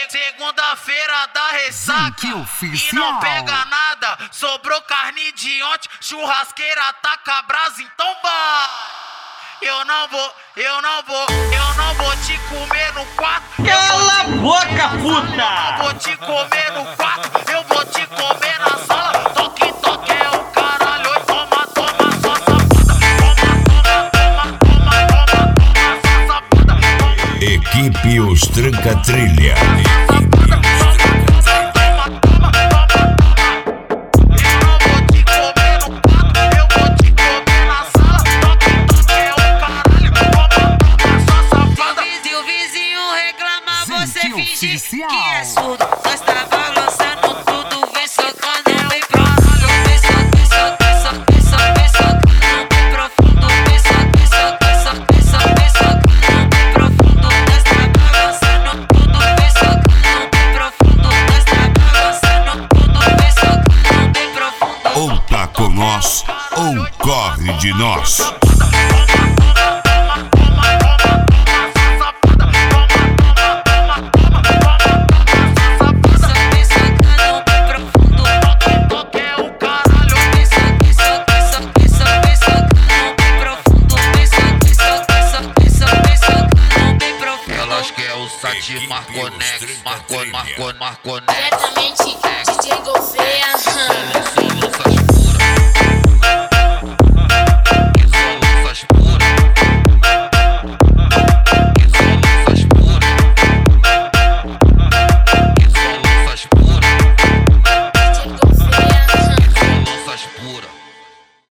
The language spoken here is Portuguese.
Segunda-feira da ressaca e não pega nada. Sobrou carne de ontem, churrasqueira taca brasa, então vá. Eu não vou te comer no quarto. Cala a boca, puta! Eu não vou te comer no quarto, eu vou te comer na sala. Toque, toque é o caralho, oi, toma, toma, só safada. Toma, só safada. Equipe Os Tranca Trilha. Finge que é surdo, nós tá balançando tudo, vem socando bem profundo, vem socando bem profundo, vem socando bem profundo, nós tá balançando tudo, vem socando bem profundo, nós tá balançando tudo, vem socando bem profundo. Ou tá com nós, ou corre de nós. Marconex. Diretamente DJ Gouveia.